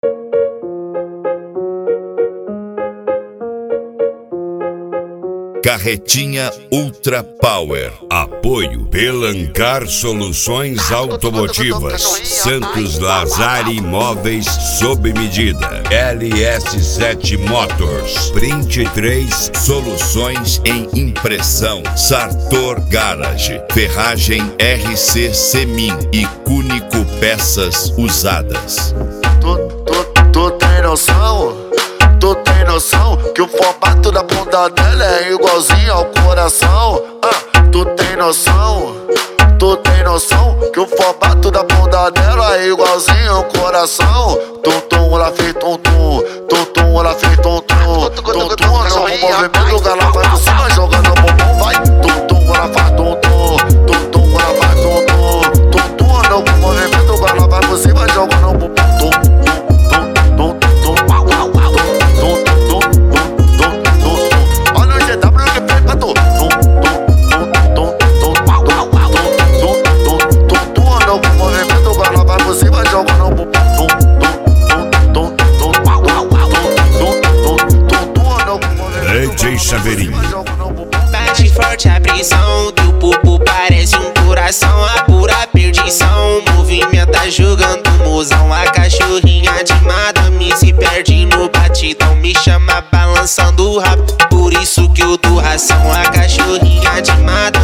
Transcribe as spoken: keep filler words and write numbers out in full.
Carretinha Ultra Power. Apoio Pelancar Soluções Automotivas. Santos Lazari Imóveis sob medida. L S sete Motors. Print três Soluções em impressão. Sartor Garage. Ferragem R C Semin e Cúnico Peças Usadas. Tu, tu, tu tem noção? Tu tem noção que o formato da bunda dela é igualzinho ao coração? Ah, tu tem noção? Tu tem noção que o formato da bunda dela é igualzinho ao coração? Tum tum, ela fez tum tum, tum tum, ela fez tum tum, tum tum, no movimento ela vai por cima jogando o bumbum, vai. Tum tum, ela faz tum tum, tum tum, ela faz tum tum, tum tum, no movimento ela vai por cima jogando o bumbum. D J Chaveirinho. Bate forte a prisão, teu pupo parece um coração, a pura perdição. Movimenta jogando mozão, a cachorrinha de madame se perde no batidão, me chama balançando o rabo, por isso que eu dou ração. A cachorrinha de madame